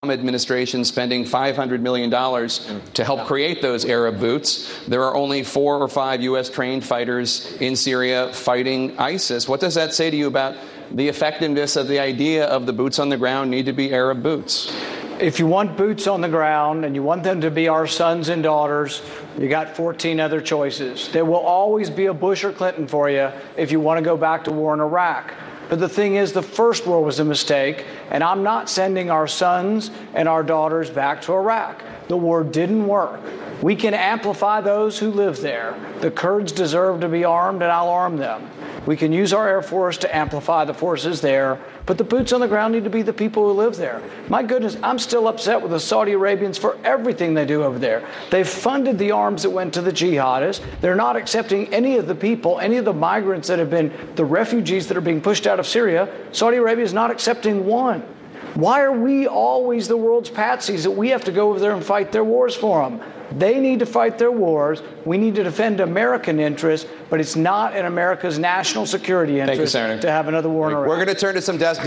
administration spending $500 million to help create those Arab boots. There are only 4 or 5 U.S. trained fighters in Syria fighting ISIS. What does that say to you about the effectiveness of the idea of the boots on the ground need to be Arab boots? If you want boots on the ground and you want them to be our sons and daughters, you got 14 other choices. There will always be a Bush or Clinton for you if you want to go back to war in Iraq. But the thing is, the first war was a mistake, and I'm not sending our sons and our daughters back to Iraq. The war didn't work. We can amplify those who live there. The Kurds deserve to be armed, and I'll arm them. We can use our Air Force to amplify the forces there, but the boots on the ground need to be the people who live there. My goodness, I'm still upset with the Saudi Arabians for everything they do over there. They've funded the arms that went to the jihadists. They're not accepting any of the people, any of the migrants that have been the refugees that are being pushed out of Syria. Saudi Arabia is not accepting one. Why are we always the world's patsies that we have to go over there and fight their wars for them? They need to fight their wars. We need to defend American interests, but it's not in America's national security interest to have another war in Iraq. We're going to turn to some desk.